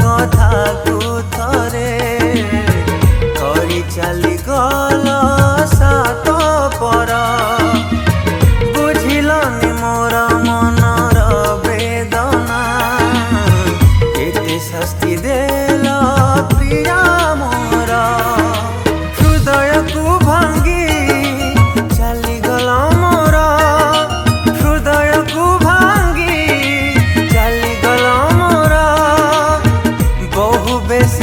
कथा को थरे करी चली गल सात पर बुझिलनि मोर मनर वेदना एते शास्ति देल प्रिया मोर हृदय को भांगी चली गल मोर हृदय को भांगी चली गल मोर बहु बेस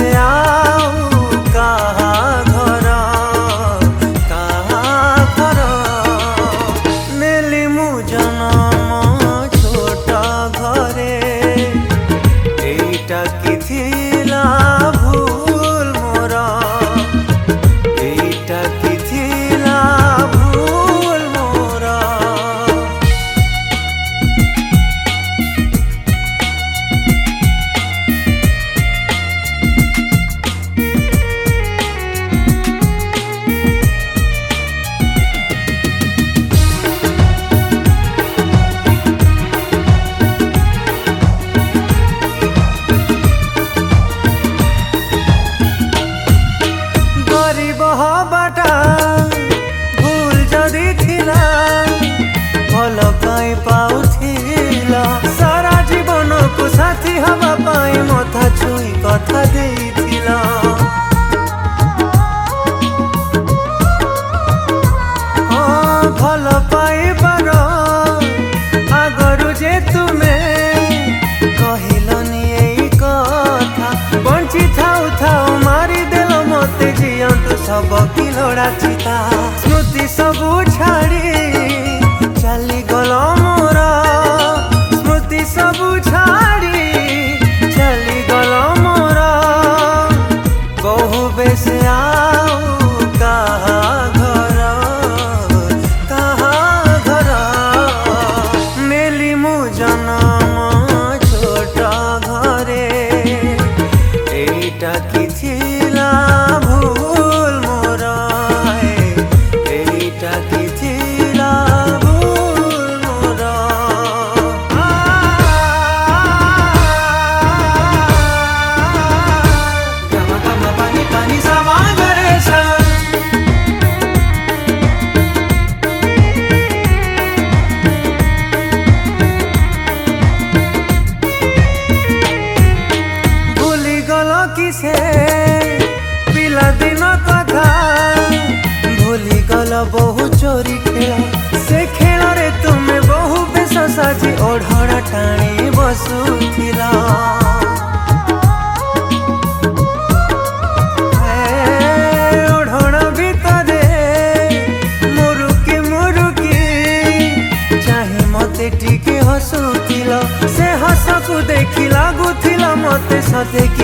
पाउथिला सारा जीवन को साथी हवा पाई मथा छुई कथा देइथिला भल पाइबार आगरु जे तुमे कहिलनि एई कथा बंची थाउ थाउ मारी देल मते जियंतु सब कि लोड़ा चिता स्मृति सबु छाड़ी चली गल मोर स्मृति सबु छाड़ी चली गल मोर बहु बेस आउ कहा घर नेली मु जन्म छोट घरे एटा कि थिला भूल मोर एटा कि थिला किसे पिला दिन कथा भूली गल बहु चोरी खेल से खेल रे तुमे बहु बेस साजी ओढ़ना टाणी बसुथिला ओढ़ना भितरे मुरुकी मुरुकी चाहे मते टिके हसुथिला से हस को देखी लागुथिला मते सते